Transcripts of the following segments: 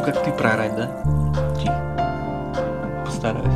как ты проорать, да? Тихо. Постараюсь.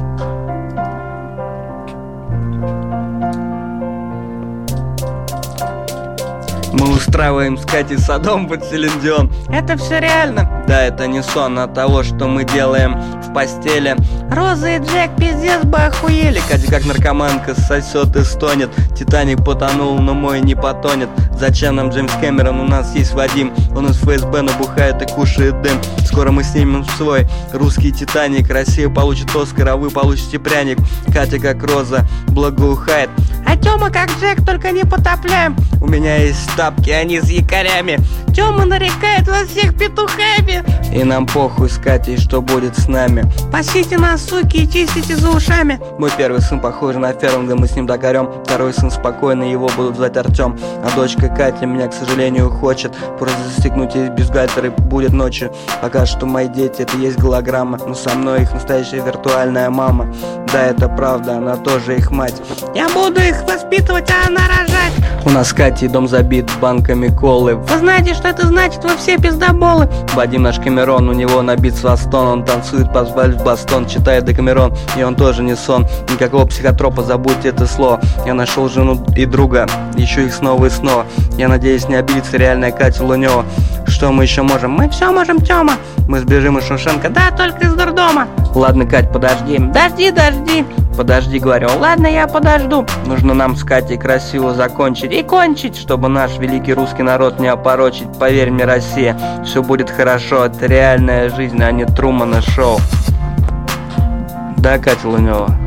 Мы устраиваем с Катей садом под Селин. Это все реально. Да, это не сон от того, что мы делаем в постели. Роза и Джек пиздец бы охуели. Катя как наркоманка сосет и стонет. Титаник потонул, но мой не потонет. Зачем нам Джеймс Кэмерон? У нас есть Вадим. Он из ФСБ набухает и кушает дым. Скоро мы снимем свой русский Титаник. Россия получит Оскар, а вы получите пряник. Катя как Роза благоухает. А Тёма как Джек, только не потопляем. У меня есть тапки, они с якорями. Тёма нарекает вас всех петухами. И нам похуй с Катей, что будет с нами. Пасите нас, суки, и чистите за ушами. Мой первый сын похож на Ферлинга, мы с ним догорем. Второй сын спокойный, его будут звать Артём. А дочка Катя меня, к сожалению, хочет просто застегнуть из бюстгальтера, и будет ночью. Пока что мои дети, это есть голограмма, но со мной их настоящая виртуальная мама. Да, это правда, она тоже их мать. Я буду их воспитывать, а она рожать. У нас с Катей дом забит банками колы. Вы знаете, что это значит? Вы все пиздоболы. Вадим наш Камерон, у него набит свастон. Он танцует под бастон, читает Декамерон. И он тоже не сон. Никакого психотропа, забудьте это слово. Я нашел жену и друга, еще их снова и снова. Я надеюсь, не обидится реальная Катя Лунева. Что мы еще можем? Мы все можем, Тёма. Мы сбежим из Шушенко, да, только из дурдома. Ладно, Кать, подожди. Дожди. Подожди, говорю. Ладно, я подожду. Нужно нам с Катей красиво закончить и кончить, чтобы наш великий русский народ не опорочить. Поверь мне, Россия, все будет хорошо. Это реальная жизнь, а не Трумана шоу. Да, Катя Лунева?